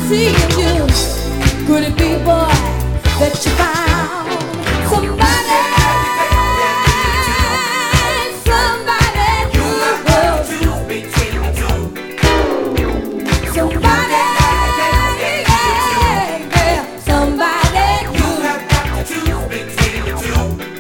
see you. Could it be, boy, that you found somebody, somebody You have got to choose between the two. somebody, yeah, somebody. You have got to choose between the two.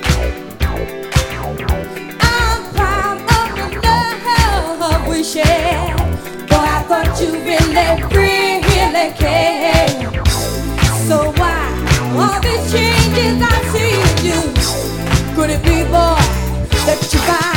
I'm proud of the love we share. Boy, I thought you really, really cared. So why all these changes I see in you? Could it be, boy, that you find